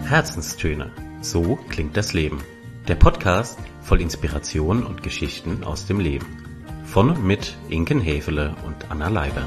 Herzenstöne. So klingt das Leben. Der Podcast voll Inspiration und Geschichten aus dem Leben. Von und mit Inken Häfele und Anna Leiber.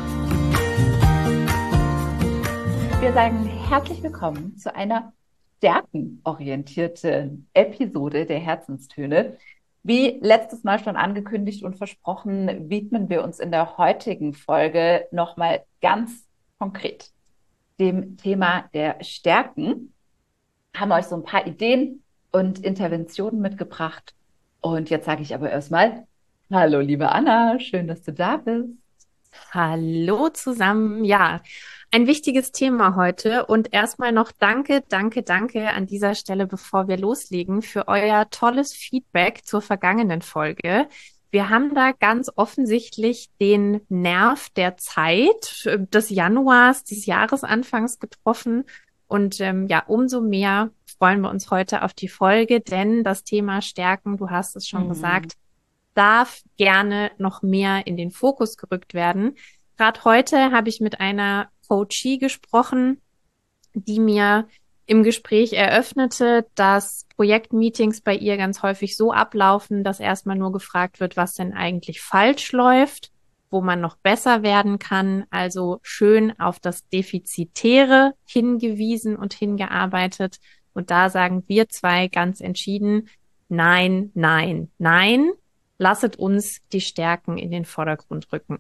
Wir sagen herzlich willkommen zu einer stärkenorientierten Episode der Herzenstöne. Wie letztes Mal schon angekündigt und versprochen, widmen wir uns in der heutigen Folge nochmal ganz konkret dem Thema der Stärken. Haben euch so ein paar Ideen und Interventionen mitgebracht. Und jetzt sage ich aber erstmal, hallo liebe Anna, schön, dass du da bist. Hallo zusammen. Ja, ein wichtiges Thema heute und erstmal noch danke an dieser Stelle, bevor wir loslegen, für euer tolles Feedback zur vergangenen Folge. Wir haben da ganz offensichtlich den Nerv der Zeit des Januars, des Jahresanfangs getroffen und umso mehr freuen wir uns heute auf die Folge, denn das Thema Stärken, du hast es schon gesagt, darf gerne noch mehr in den Fokus gerückt werden. Gerade heute habe ich mit einer Coachie gesprochen, die mir im Gespräch eröffnete, dass Projektmeetings bei ihr ganz häufig so ablaufen, dass erstmal nur gefragt wird, was denn eigentlich falsch läuft, wo man noch besser werden kann. Also schön auf das Defizitäre hingewiesen und hingearbeitet. Und da sagen wir zwei ganz entschieden, nein, nein, nein. Lasset uns die Stärken in den Vordergrund rücken.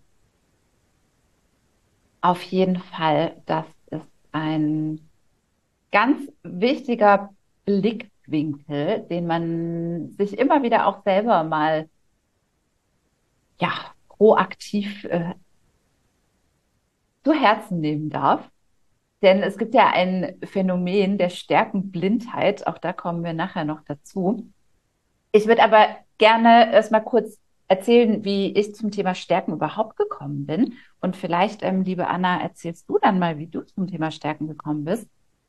Auf jeden Fall, das ist ein ganz wichtiger Blickwinkel, den man sich immer wieder auch selber mal proaktiv zu Herzen nehmen darf. Denn es gibt ja ein Phänomen der Stärkenblindheit, auch da kommen wir nachher noch dazu. Ich würde aber gerne erstmal kurz erzählen, wie ich zum Thema Stärken überhaupt gekommen bin. Und vielleicht, liebe Anna, erzählst du dann mal, wie du zum Thema Stärken gekommen bist.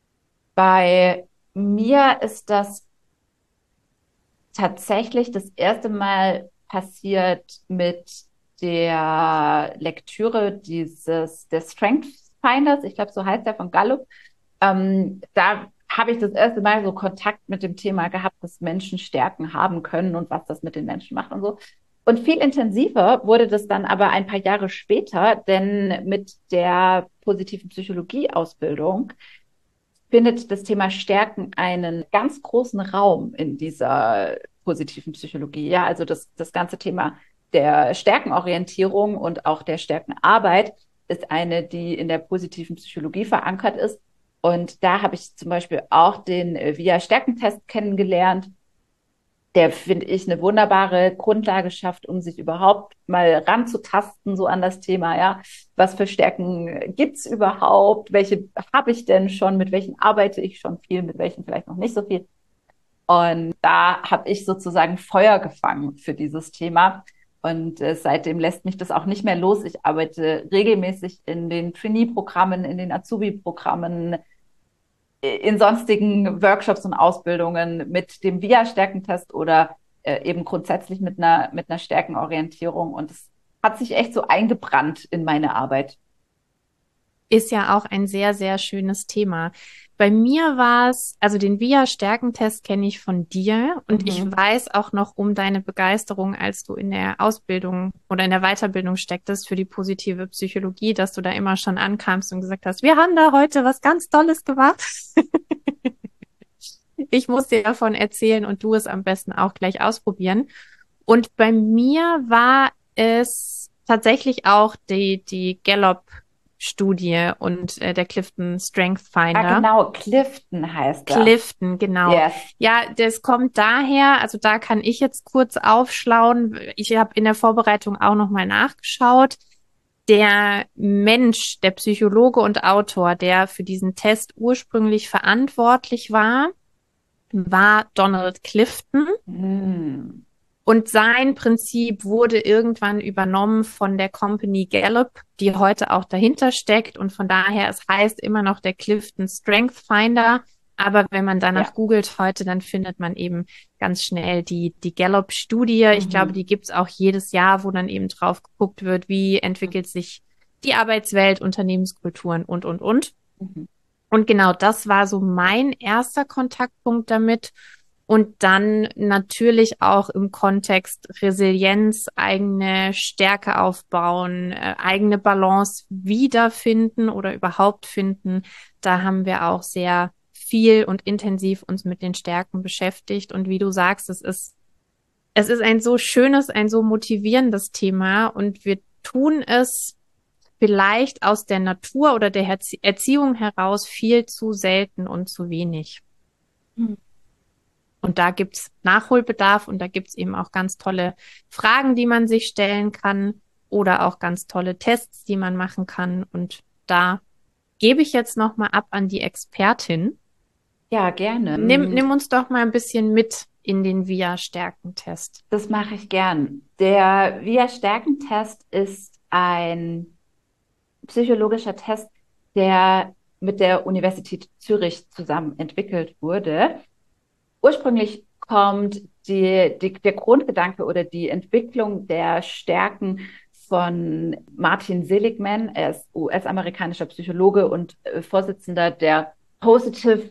Bei mir ist das tatsächlich das erste Mal passiert mit der Lektüre des Strengths Finders, ich glaube, so heißt der, von Gallup. Da habe ich das erste Mal so Kontakt mit dem Thema gehabt, dass Menschen Stärken haben können und was das mit den Menschen macht und so. Und viel intensiver wurde das dann aber ein paar Jahre später, denn mit der positiven Psychologie-Ausbildung findet das Thema Stärken einen ganz großen Raum in dieser positiven Psychologie. Ja, also das ganze Thema der Stärkenorientierung und auch der Stärkenarbeit ist eine, die in der positiven Psychologie verankert ist. Und da habe ich zum Beispiel auch den VIA-Stärkentest kennengelernt, der, finde ich, eine wunderbare Grundlage schafft, um sich überhaupt mal ranzutasten, so an das Thema, ja. Was für Stärken gibt's überhaupt? Welche habe ich denn schon? Mit welchen arbeite ich schon viel? Mit welchen vielleicht noch nicht so viel? Und da habe ich sozusagen Feuer gefangen für dieses Thema. Und seitdem lässt mich das auch nicht mehr los. Ich arbeite regelmäßig in den Trainee-Programmen, in den Azubi-Programmen, in sonstigen Workshops und Ausbildungen mit dem VIA-Stärkentest oder eben grundsätzlich mit einer Stärkenorientierung. Und es hat sich echt so eingebrannt in meine Arbeit. Ist ja auch ein sehr, sehr schönes Thema. Bei mir war es, also den VIA-Stärkentest kenne ich von dir und ich weiß auch noch um deine Begeisterung, als du in der Ausbildung oder in der Weiterbildung stecktest für die positive Psychologie, dass du da immer schon ankamst und gesagt hast, wir haben da heute was ganz Tolles gemacht. Ich muss dir davon erzählen und du es am besten auch gleich ausprobieren. Und bei mir war es tatsächlich auch die Gallup-Studie und der Clifton Strength Finder. Ah, genau, Clifton heißt das. Clifton, genau. Yes. Ja, das kommt daher, also da kann ich jetzt kurz aufschlauen. Ich habe in der Vorbereitung auch nochmal nachgeschaut. Der Mensch, der Psychologe und Autor, der für diesen Test ursprünglich verantwortlich war Donald Clifton. Und sein Prinzip wurde irgendwann übernommen von der Company Gallup, die heute auch dahinter steckt. Und von daher, es heißt immer noch der Clifton Strength Finder. Aber wenn man danach googelt heute, dann findet man eben ganz schnell die Gallup-Studie. Ich glaube, die gibt's auch jedes Jahr, wo dann eben drauf geguckt wird, wie entwickelt sich die Arbeitswelt, Unternehmenskulturen und. Und genau das war so mein erster Kontaktpunkt damit. Und dann natürlich auch im Kontext Resilienz, eigene Stärke aufbauen, eigene Balance wiederfinden oder überhaupt finden. Da haben wir auch sehr viel und intensiv uns mit den Stärken beschäftigt. Und wie du sagst, es ist ein so schönes, ein so motivierendes Thema und wir tun es vielleicht aus der Natur oder der Erziehung heraus viel zu selten und zu wenig. Und da gibt's Nachholbedarf und da gibt's eben auch ganz tolle Fragen, die man sich stellen kann oder auch ganz tolle Tests, die man machen kann. Und da gebe ich jetzt nochmal ab an die Expertin. Ja, gerne. Nimm uns doch mal ein bisschen mit in den VIA-Stärkentest. Das mache ich gern. Der VIA-Stärkentest ist ein psychologischer Test, der mit der Universität Zürich zusammen entwickelt wurde. Ursprünglich kommt der Grundgedanke oder die Entwicklung der Stärken von Martin Seligman. Er ist US-amerikanischer Psychologe und Vorsitzender der Positive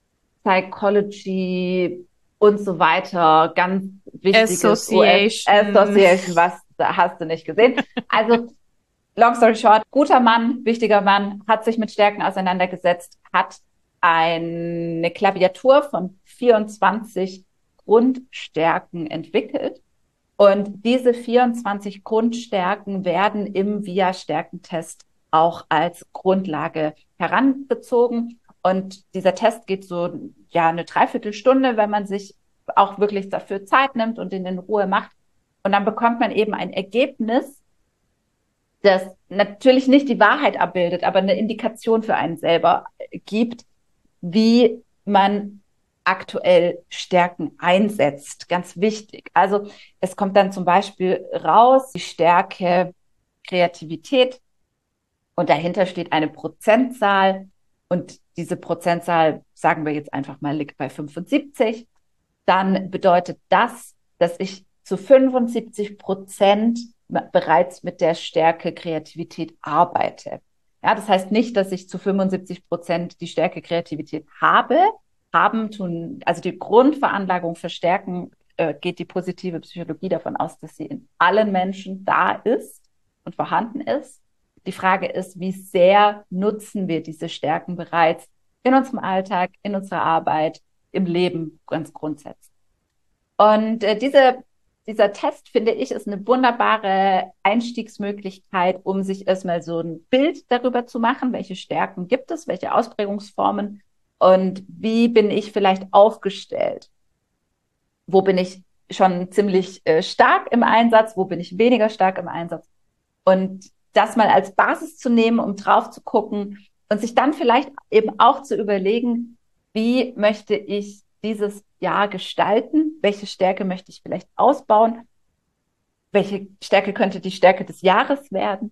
Psychology und so weiter. Ganz wichtiges Association, was hast du nicht gesehen. Also, long story short, guter Mann, wichtiger Mann, hat sich mit Stärken auseinandergesetzt, hat eine Klaviatur von 24 Grundstärken entwickelt. Und diese 24 Grundstärken werden im VIA-Stärkentest auch als Grundlage herangezogen. Und dieser Test geht so eine Dreiviertelstunde, wenn man sich auch wirklich dafür Zeit nimmt und ihn in Ruhe macht. Und dann bekommt man eben ein Ergebnis, das natürlich nicht die Wahrheit abbildet, aber eine Indikation für einen selber gibt, wie man aktuell Stärken einsetzt. Ganz wichtig. Also es kommt dann zum Beispiel raus, die Stärke Kreativität und dahinter steht eine Prozentzahl und diese Prozentzahl, sagen wir jetzt einfach mal, liegt bei 75. Dann bedeutet das, dass ich zu 75% bereits mit der Stärke Kreativität arbeite. Ja, das heißt nicht, dass ich zu 75% die Stärke Kreativität haben tun, also die Grundveranlagung für Stärken geht die positive Psychologie davon aus, dass sie in allen Menschen da ist und vorhanden ist. Die Frage ist, wie sehr nutzen wir diese Stärken bereits in unserem Alltag, in unserer Arbeit, im Leben ganz grundsätzlich. Und dieser Test, finde ich, ist eine wunderbare Einstiegsmöglichkeit, um sich erstmal so ein Bild darüber zu machen, welche Stärken gibt es, welche Ausprägungsformen und wie bin ich vielleicht aufgestellt. Wo bin ich schon ziemlich stark im Einsatz, wo bin ich weniger stark im Einsatz. Und das mal als Basis zu nehmen, um drauf zu gucken und sich dann vielleicht eben auch zu überlegen, wie möchte ich dieses Jahr gestalten? Welche Stärke möchte ich vielleicht ausbauen? Welche Stärke könnte die Stärke des Jahres werden?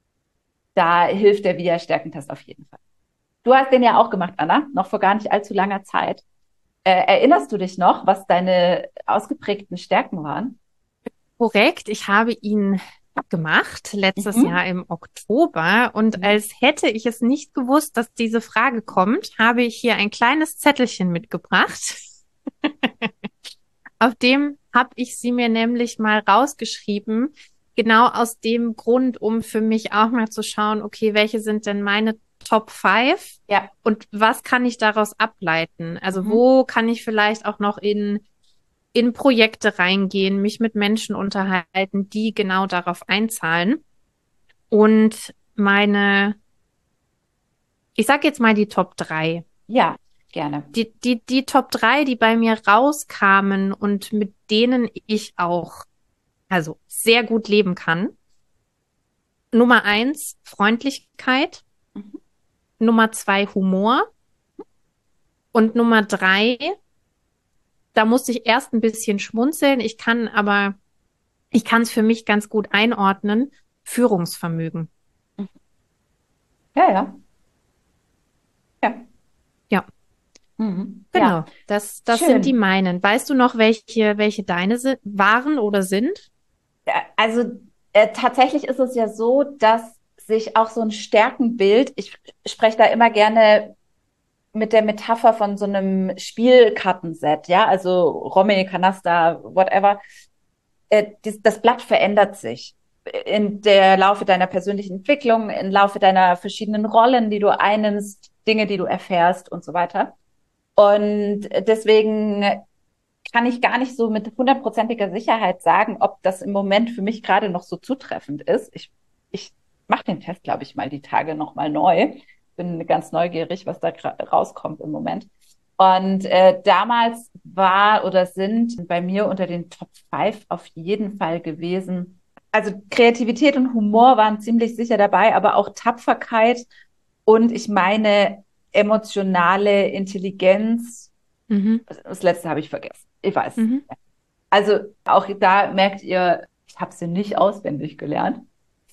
Da hilft der VIA-Stärkentest auf jeden Fall. Du hast den ja auch gemacht, Anna, noch vor gar nicht allzu langer Zeit. Erinnerst du dich noch, was deine ausgeprägten Stärken waren? Korrekt, ich habe ihn gemacht letztes Jahr im Oktober und als hätte ich es nicht gewusst, dass diese Frage kommt, habe ich hier ein kleines Zettelchen mitgebracht. Auf dem habe ich sie mir nämlich mal rausgeschrieben, genau aus dem Grund, um für mich auch mal zu schauen, okay, welche sind denn meine Top 5? Ja. Und was kann ich daraus ableiten? Also wo kann ich vielleicht auch noch in Projekte reingehen, mich mit Menschen unterhalten, die genau darauf einzahlen. Und ich sag jetzt mal die Top 3. Ja, gerne. Die Top 3, die bei mir rauskamen und mit denen ich auch, also sehr gut leben kann. Nummer 1, Freundlichkeit. Nummer 2, Humor. Und Nummer 3, da musste ich erst ein bisschen schmunzeln. Ich kann es für mich ganz gut einordnen. Führungsvermögen. Ja. Ja. Mhm. Genau. Ja. Das sind die meinen. Weißt du noch, welche deine waren oder sind? Also tatsächlich ist es ja so, dass sich auch so ein Stärkenbild, ich spreche da immer gerne mit der Metapher von so einem Spielkartenset, ja, also Romme, Canasta, whatever. Das Blatt verändert sich in der Laufe deiner persönlichen Entwicklung, im Laufe deiner verschiedenen Rollen, die du einnimmst, Dinge, die du erfährst und so weiter. Und deswegen kann ich gar nicht so mit hundertprozentiger Sicherheit sagen, ob das im Moment für mich gerade noch so zutreffend ist. Ich mache den Test, glaube ich, mal die Tage nochmal neu. Bin ganz neugierig, was da rauskommt im Moment. Und damals war oder sind bei mir unter den Top 5 auf jeden Fall gewesen. Also Kreativität und Humor waren ziemlich sicher dabei, aber auch Tapferkeit und ich meine emotionale Intelligenz. Mhm. Das letzte habe ich vergessen. Ich weiß. Mhm. Also auch da merkt ihr, ich habe sie nicht auswendig gelernt,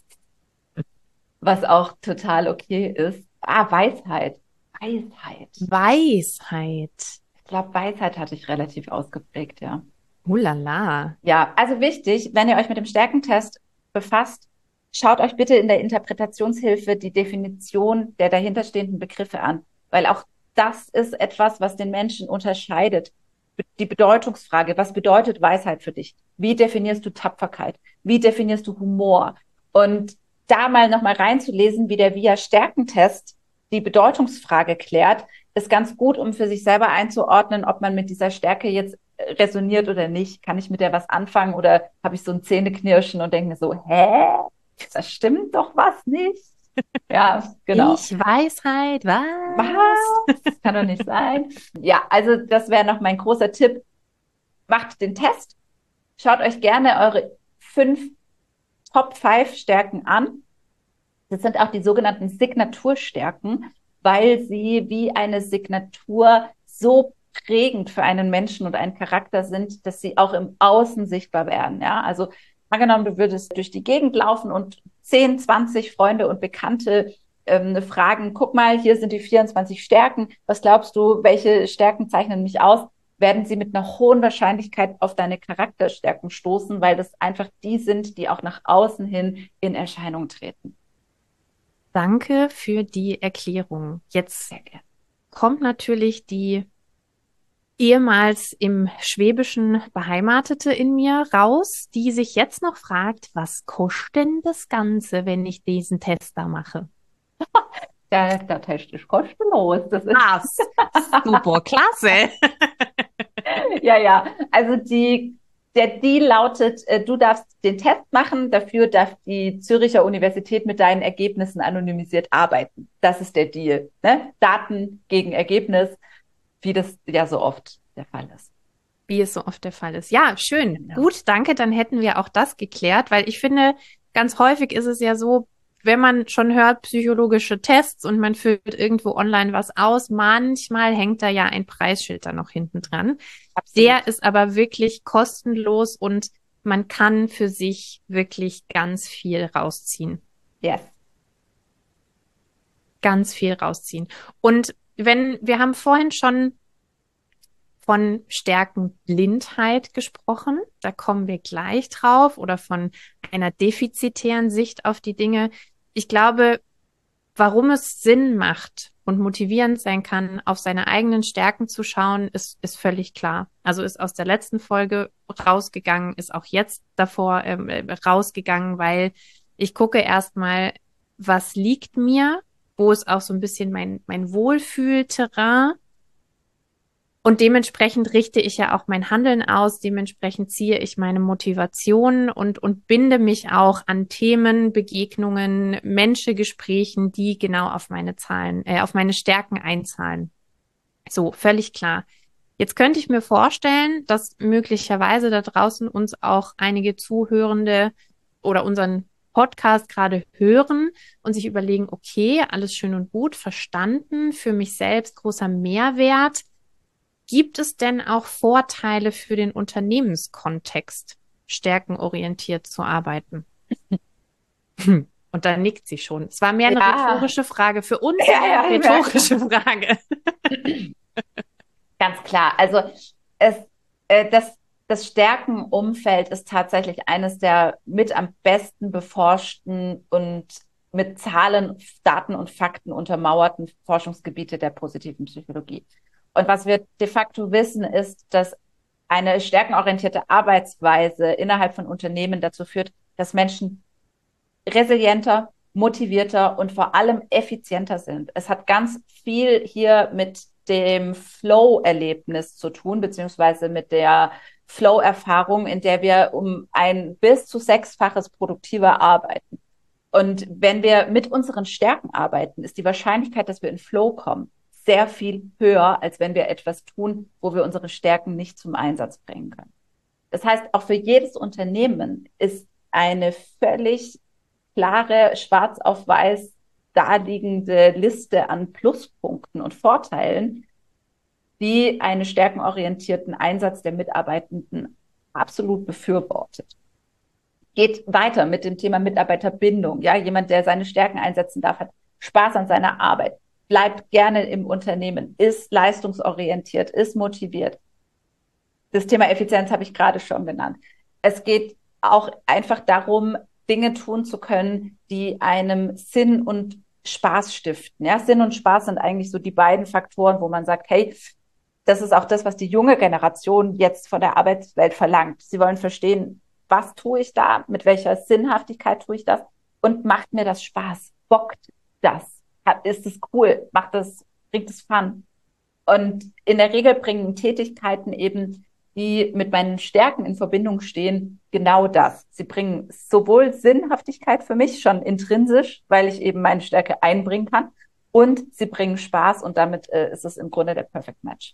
was auch total okay ist. Weisheit. Weisheit. Weisheit. Ich glaube, Weisheit hatte ich relativ ausgeprägt, ja. Lala. Ja, also wichtig, wenn ihr euch mit dem Stärkentest befasst, schaut euch bitte in der Interpretationshilfe die Definition der dahinterstehenden Begriffe an, weil auch das ist etwas, was den Menschen unterscheidet. Die Bedeutungsfrage, was bedeutet Weisheit für dich? Wie definierst du Tapferkeit? Wie definierst du Humor? Und da mal nochmal reinzulesen, wie der VIA-Stärkentest die Bedeutungsfrage klärt, ist ganz gut, um für sich selber einzuordnen, ob man mit dieser Stärke jetzt resoniert oder nicht. Kann ich mit der was anfangen oder habe ich so ein Zähneknirschen und denke mir so, hä? Das stimmt doch was nicht. Ja, genau. Ich Weisheit, was? Was? Das kann doch nicht sein. Ja, also das wäre noch mein großer Tipp. Macht den Test. Schaut euch gerne eure 5 Top 5 Stärken an. Das sind auch die sogenannten Signaturstärken, weil sie wie eine Signatur so prägend für einen Menschen und einen Charakter sind, dass sie auch im Außen sichtbar werden. Ja, also angenommen, du würdest durch die Gegend laufen und 10, 20 Freunde und Bekannte fragen, guck mal, hier sind die 24 Stärken. Was glaubst du, welche Stärken zeichnen mich aus? Werden sie mit einer hohen Wahrscheinlichkeit auf deine Charakterstärken stoßen, weil das einfach die sind, die auch nach außen hin in Erscheinung treten. Danke für die Erklärung. Jetzt kommt natürlich die ehemals im Schwäbischen Beheimatete in mir raus, die sich jetzt noch fragt, was kostet denn das Ganze, wenn ich diesen Test da mache? Der Test ist kostenlos. Das ist super, klasse. Ja. Also der Deal lautet, du darfst den Test machen, dafür darf die Züricher Universität mit deinen Ergebnissen anonymisiert arbeiten. Das ist der Deal. Ne? Daten gegen Ergebnis, wie das ja so oft der Fall ist. Wie es so oft der Fall ist. Ja, schön. Genau. Gut, danke. Dann hätten wir auch das geklärt, weil ich finde, ganz häufig ist es ja so, wenn man schon hört, psychologische Tests und man füllt irgendwo online was aus, manchmal hängt da ja ein Preisschild da noch hinten dran. Absolut. Der ist aber wirklich kostenlos und man kann für sich wirklich ganz viel rausziehen. Yes. Ganz viel rausziehen. Und wir haben vorhin schon von Stärkenblindheit gesprochen, da kommen wir gleich drauf, oder von einer defizitären Sicht auf die Dinge. Ich glaube, warum es Sinn macht und motivierend sein kann, auf seine eigenen Stärken zu schauen, ist völlig klar. Also ist aus der letzten Folge rausgegangen, ist auch jetzt davor rausgegangen, weil ich gucke erstmal, was liegt mir, wo ist auch so ein bisschen mein Wohlfühlterrain. Und dementsprechend richte ich ja auch mein Handeln aus, dementsprechend ziehe ich meine Motivation und binde mich auch an Themen, Begegnungen, Menschengesprächen, die genau auf meine Stärken einzahlen. So, völlig klar. Jetzt könnte ich mir vorstellen, dass möglicherweise da draußen uns auch einige Zuhörende oder unseren Podcast gerade hören und sich überlegen, okay, alles schön und gut, verstanden, für mich selbst großer Mehrwert. Gibt es denn auch Vorteile für den Unternehmenskontext, stärkenorientiert zu arbeiten? Und da nickt sie schon. Es war mehr eine rhetorische Frage. Für uns eine rhetorische Frage. Ganz klar. Also das Stärkenumfeld ist tatsächlich eines der mit am besten beforschten und mit Zahlen, Daten und Fakten untermauerten Forschungsgebiete der positiven Psychologie. Und was wir de facto wissen, ist, dass eine stärkenorientierte Arbeitsweise innerhalb von Unternehmen dazu führt, dass Menschen resilienter, motivierter und vor allem effizienter sind. Es hat ganz viel hier mit dem Flow-Erlebnis zu tun, beziehungsweise mit der Flow-Erfahrung, in der wir um ein bis zu 6-faches produktiver arbeiten. Und wenn wir mit unseren Stärken arbeiten, ist die Wahrscheinlichkeit, dass wir in Flow kommen, sehr viel höher, als wenn wir etwas tun, wo wir unsere Stärken nicht zum Einsatz bringen können. Das heißt, auch für jedes Unternehmen ist eine völlig klare, schwarz auf weiß daliegende Liste an Pluspunkten und Vorteilen, die einen stärkenorientierten Einsatz der Mitarbeitenden absolut befürwortet. Geht weiter mit dem Thema Mitarbeiterbindung. Ja, jemand, der seine Stärken einsetzen darf, hat Spaß an seiner Arbeit, bleibt gerne im Unternehmen, ist leistungsorientiert, ist motiviert. Das Thema Effizienz habe ich gerade schon genannt. Es geht auch einfach darum, Dinge tun zu können, die einem Sinn und Spaß stiften. Ja, Sinn und Spaß sind eigentlich so die beiden Faktoren, wo man sagt, hey, das ist auch das, was die junge Generation jetzt von der Arbeitswelt verlangt. Sie wollen verstehen, was tue ich da, mit welcher Sinnhaftigkeit tue ich das und macht mir das Spaß? Bockt das? Ist es cool? Bringt es Fun? Und in der Regel bringen Tätigkeiten eben, die mit meinen Stärken in Verbindung stehen, genau das. Sie bringen sowohl Sinnhaftigkeit für mich schon intrinsisch, weil ich eben meine Stärke einbringen kann, und sie bringen Spaß, und damit ist es im Grunde der Perfect Match.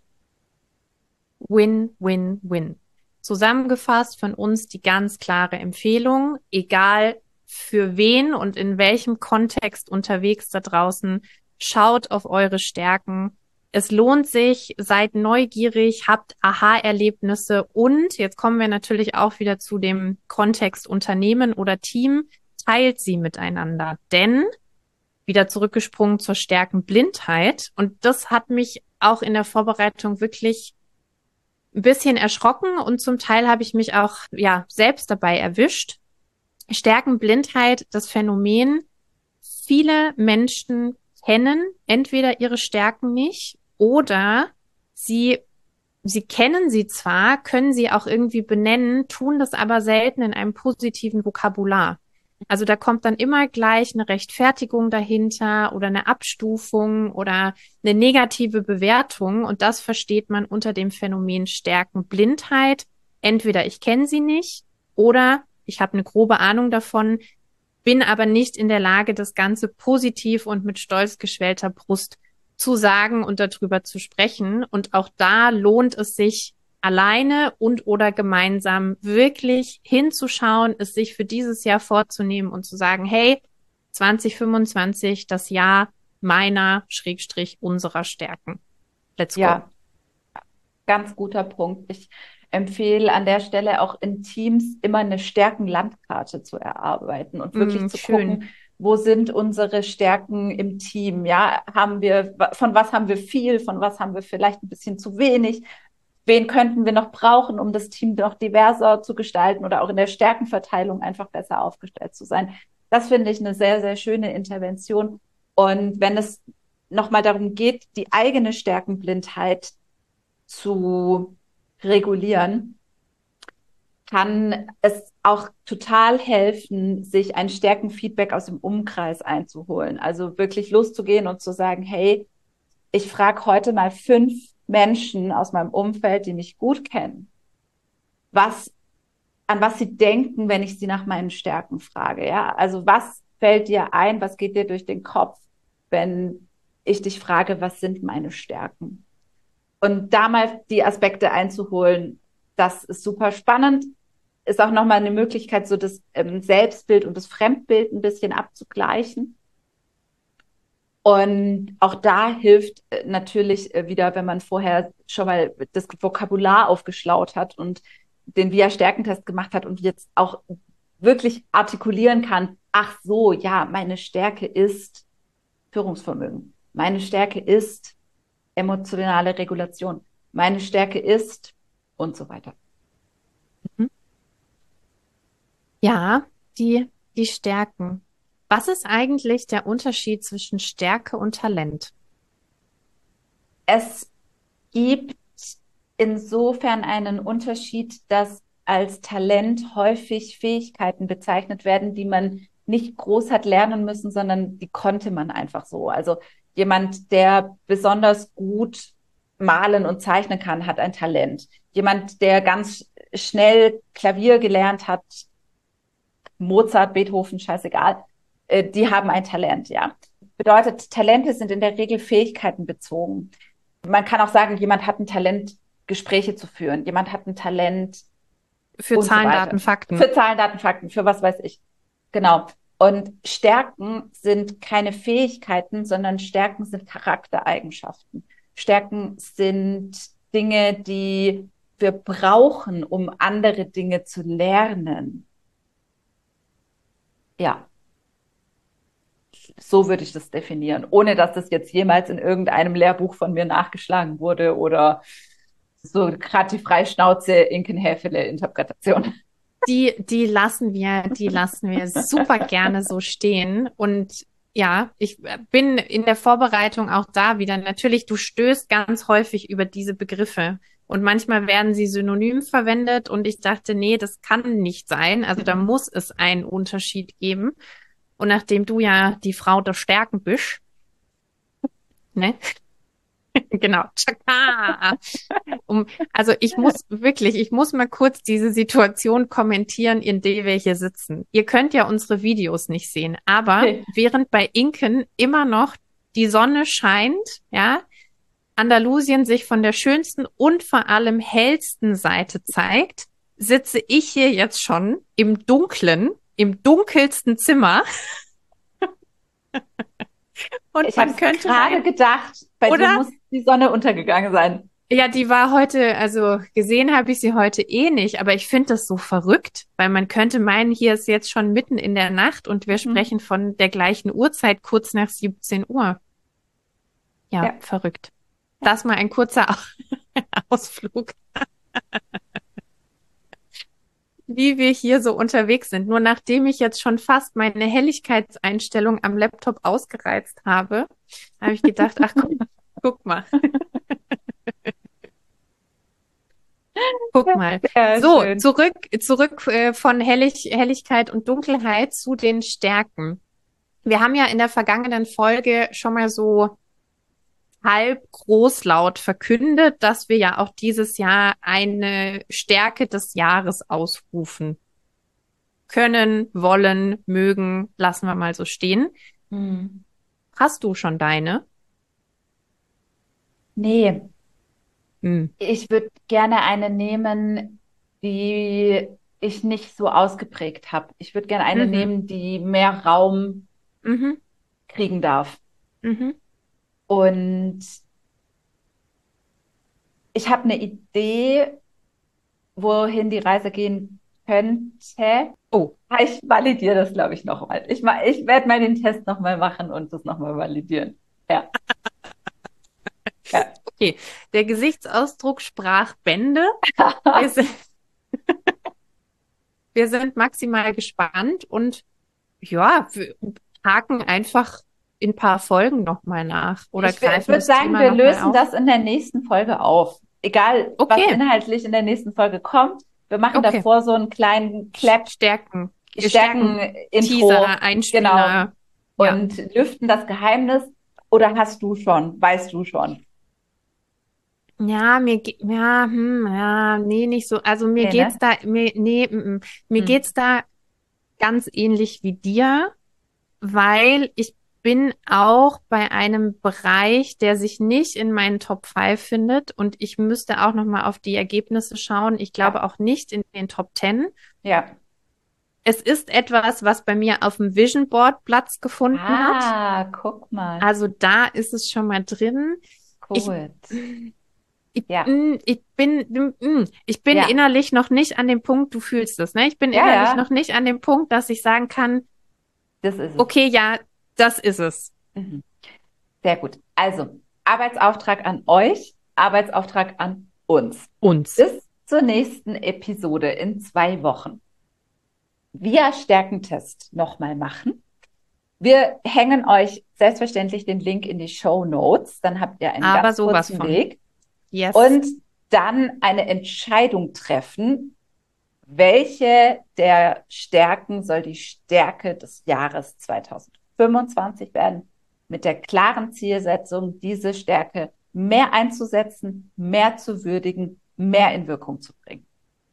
Win, win, win. Zusammengefasst von uns die ganz klare Empfehlung, egal für wen und in welchem Kontext unterwegs da draußen, schaut auf eure Stärken. Es lohnt sich, seid neugierig, habt Aha-Erlebnisse, und jetzt kommen wir natürlich auch wieder zu dem Kontext Unternehmen oder Team, teilt sie miteinander. Denn, wieder zurückgesprungen zur Stärkenblindheit, und das hat mich auch in der Vorbereitung wirklich ein bisschen erschrocken, und zum Teil habe ich mich auch selbst dabei erwischt. Stärkenblindheit, das Phänomen, viele Menschen kennen entweder ihre Stärken nicht oder sie kennen sie zwar, können sie auch irgendwie benennen, tun das aber selten in einem positiven Vokabular. Also da kommt dann immer gleich eine Rechtfertigung dahinter oder eine Abstufung oder eine negative Bewertung, und das versteht man unter dem Phänomen Stärkenblindheit. Entweder ich kenne sie nicht oder ich habe eine grobe Ahnung davon, bin aber nicht in der Lage, das Ganze positiv und mit stolz geschwellter Brust zu sagen und darüber zu sprechen. Und auch da lohnt es sich, alleine und oder gemeinsam wirklich hinzuschauen, es sich für dieses Jahr vorzunehmen und zu sagen, hey, 2025, das Jahr meiner / unserer Stärken. Let's go. Ja, ganz guter Punkt. Ich empfehle an der Stelle auch in Teams immer eine Stärkenlandkarte zu erarbeiten und wirklich zu gucken, wo sind unsere Stärken im Team? Ja, von was haben wir viel, von was haben wir vielleicht ein bisschen zu wenig? Wen könnten wir noch brauchen, um das Team noch diverser zu gestalten oder auch in der Stärkenverteilung einfach besser aufgestellt zu sein? Das finde ich eine sehr, sehr schöne Intervention. Und wenn es nochmal darum geht, die eigene Stärkenblindheit zu regulieren, kann es auch total helfen, sich ein Stärkenfeedback aus dem Umkreis einzuholen. Also wirklich loszugehen und zu sagen, hey, ich frage heute mal 5 Menschen aus meinem Umfeld, die mich gut kennen, an was sie denken, wenn ich sie nach meinen Stärken frage. Ja, also was fällt dir ein, was geht dir durch den Kopf, wenn ich dich frage, was sind meine Stärken? Und da mal die Aspekte einzuholen, das ist super spannend. Ist auch nochmal eine Möglichkeit, so das Selbstbild und das Fremdbild ein bisschen abzugleichen. Und auch da hilft natürlich wieder, wenn man vorher schon mal das Vokabular aufgeschlaut hat und den VIA-Stärkentest gemacht hat und jetzt auch wirklich artikulieren kann, ach so, ja, meine Stärke ist Führungsvermögen. Meine Stärke ist emotionale Regulation. Meine Stärke ist und so weiter. Ja, die Stärken. Was ist eigentlich der Unterschied zwischen Stärke und Talent? Es gibt insofern einen Unterschied, dass als Talent häufig Fähigkeiten bezeichnet werden, die man nicht groß hat lernen müssen, sondern die konnte man einfach so. Also jemand, der besonders gut malen und zeichnen kann, hat ein Talent. Jemand, der ganz schnell Klavier gelernt hat, Mozart, Beethoven, scheißegal, die haben ein Talent, ja. Bedeutet, Talente sind in der Regel Fähigkeiten bezogen. Man kann auch sagen, jemand hat ein Talent, Gespräche zu führen. Jemand hat ein Talent für Zahlen, Daten, Fakten. Für Zahlen, Daten, Fakten, für was weiß ich. Genau. Und Stärken sind keine Fähigkeiten, sondern Stärken sind Charaktereigenschaften. Stärken sind Dinge, die wir brauchen, um andere Dinge zu lernen. Ja. So würde ich das definieren, ohne dass das jetzt jemals in irgendeinem Lehrbuch von mir nachgeschlagen wurde oder so gerade die Freischnauze Inken-Häfele-Interpretation. Die lassen wir super gerne so stehen. Und ja, ich bin in der Vorbereitung auch da wieder. Natürlich, du stößt ganz häufig über diese Begriffe. Und manchmal werden sie synonym verwendet. Und ich dachte, nee, das kann nicht sein. Also da muss es einen Unterschied geben. Und nachdem du ja die Frau der Stärken bist, ne? Genau. Tschakka. Also ich muss mal kurz diese Situation kommentieren, in der wir hier sitzen. Ihr könnt ja unsere Videos nicht sehen, aber während bei Inken immer noch die Sonne scheint, ja, Andalusien sich von der schönsten und vor allem hellsten Seite zeigt, sitze ich hier jetzt schon im dunkelsten Zimmer. Und ich habe gerade gedacht, bei dir muss die Sonne untergegangen sein. Ja, die war heute, also gesehen habe ich sie heute eh nicht, aber ich finde das so verrückt, weil man könnte meinen, hier ist jetzt schon mitten in der Nacht und wir sprechen von der gleichen Uhrzeit, kurz nach 17 Uhr. Ja, verrückt. Das mal ein kurzer Ausflug. Wie wir hier so unterwegs sind. Nur nachdem ich jetzt schon fast meine Helligkeitseinstellung am Laptop ausgereizt habe, habe ich gedacht, ach guck mal. Guck mal. So, zurück von Helligkeit und Dunkelheit zu den Stärken. Wir haben ja in der vergangenen Folge schon mal so halb großlaut verkündet, dass wir ja auch dieses Jahr eine Stärke des Jahres ausrufen. Können, wollen, mögen, lassen wir mal so stehen. Hast du schon deine? Nee. Ich würde gerne eine nehmen, die ich nicht so ausgeprägt habe. Ich würde gerne eine nehmen, die mehr Raum kriegen darf. Und ich habe eine Idee, wohin die Reise gehen könnte. Oh, ich validiere das, glaube ich, nochmal. Ich werde mal den Test nochmal machen und das nochmal validieren. Ja. Ja. Okay, der Gesichtsausdruck sprach Bände. Wir sind maximal gespannt und ja, wir haken einfach in ein paar Folgen nochmal nach. Oder ich würde sagen, wir lösen das in der nächsten Folge auf. Egal, was inhaltlich in der nächsten Folge kommt. Wir machen davor so einen kleinen Stärken-Intro. Einspieler. Genau. Und lüften das Geheimnis. Oder weißt du schon? Ja, nee, nicht so. Also mir geht's da ganz ähnlich wie dir, weil ich bin auch bei einem Bereich, der sich nicht in meinen Top 5 findet und ich müsste auch noch mal auf die Ergebnisse schauen. Ich glaube auch nicht in den Top 10. Ja. Es ist etwas, was bei mir auf dem Vision Board Platz gefunden hat. Ah, guck mal. Also da ist es schon mal drin. Gut. Ich bin innerlich noch nicht an dem Punkt, du fühlst es, ne? Ich bin innerlich noch nicht an dem Punkt, dass ich sagen kann, das ist es. Okay, ja, das ist es. Sehr gut. Also, Arbeitsauftrag an euch, Arbeitsauftrag an uns. Bis zur nächsten Episode in 2 Wochen. Via Stärkentest nochmal machen. Wir hängen euch selbstverständlich den Link in die Shownotes. Dann habt ihr einen Aber ganz sowas kurzen von. Weg. Yes. Und dann eine Entscheidung treffen, welche der Stärken soll die Stärke des Jahres 2025 werden, mit der klaren Zielsetzung, diese Stärke mehr einzusetzen, mehr zu würdigen, mehr in Wirkung zu bringen.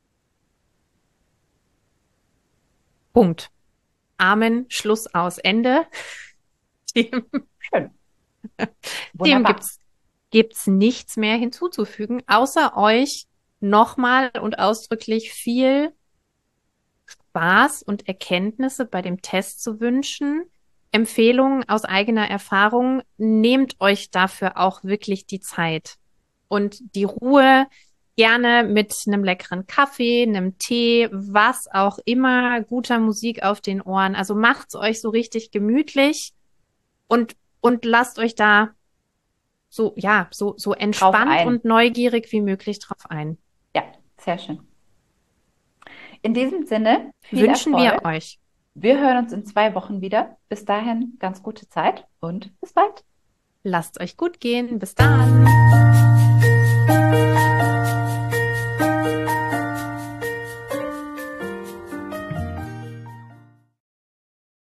Punkt. Amen. Schluss aus. Ende. Dem Schön. Wunderbar. gibt's nichts mehr hinzuzufügen, außer euch nochmal und ausdrücklich viel Spaß und Erkenntnisse bei dem Test zu wünschen. Empfehlungen aus eigener Erfahrung, nehmt euch dafür auch wirklich die Zeit und die Ruhe, gerne mit einem leckeren Kaffee, einem Tee, was auch immer, guter Musik auf den Ohren. Also macht's euch so richtig gemütlich und lasst euch da so entspannt und neugierig wie möglich drauf ein. Ja, sehr schön. In diesem Sinne, viel Wünschen Erfolg. wir euch. Wir hören uns in 2 Wochen wieder. Bis dahin ganz gute Zeit und bis bald. Lasst euch gut gehen. Bis dann.